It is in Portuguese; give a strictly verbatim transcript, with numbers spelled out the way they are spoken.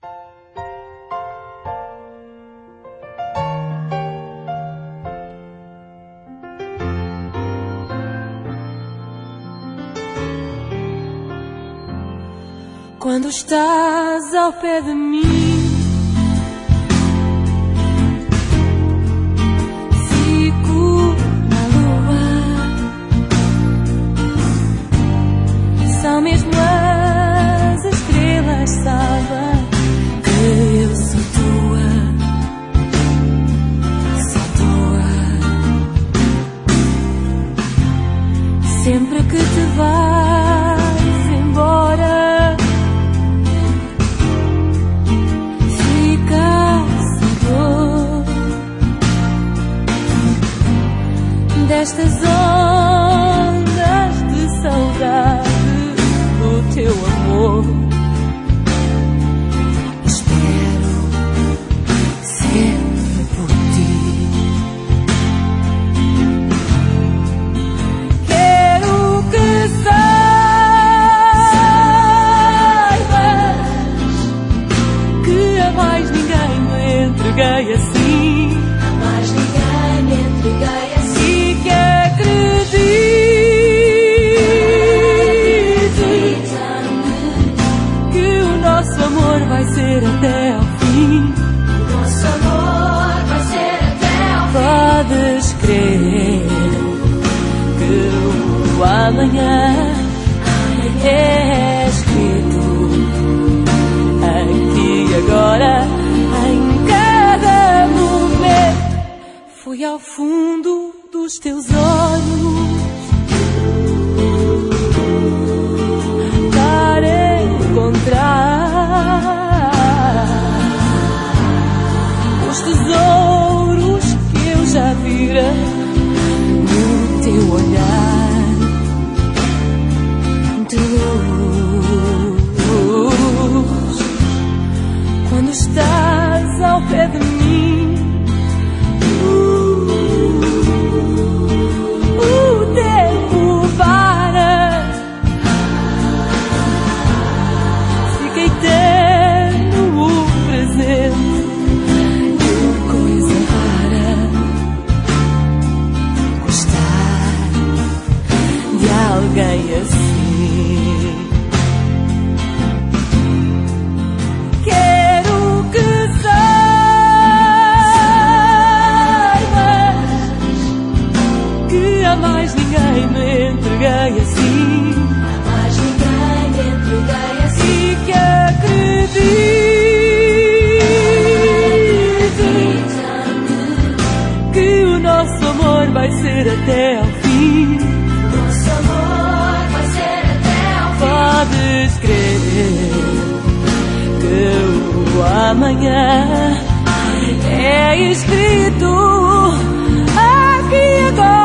Quando estás ao pé de mim, fico na lua. São mesmo as estrelas, sabem que eu sou tua, sou tua. Sempre que te vais embora, destas ondas de saudade do teu amor. Espero sempre por ti. Quero que saibas que a mais ninguém me entreguei assim. A mais ninguém me entreguei assim. Vai ser até ao fim. O nosso amor vai ser até ao fim. Podes crer que o amanhã é escrito aqui e agora, em cada momento. Fui ao fundo dos teus olhos para encontrar os tesouros que eu já vira no teu olhar de luz. Quando estás ao pé de mim, uh, o tempo para. Fica eterno o presente. Alguém assim. Quero que saibas que a mais ninguém me entreguei assim. A mais ninguém me entreguei assim. E que acredites que o nosso amor vai ser até ao fim. Podes crer que o amanhã é escrito aqui agora.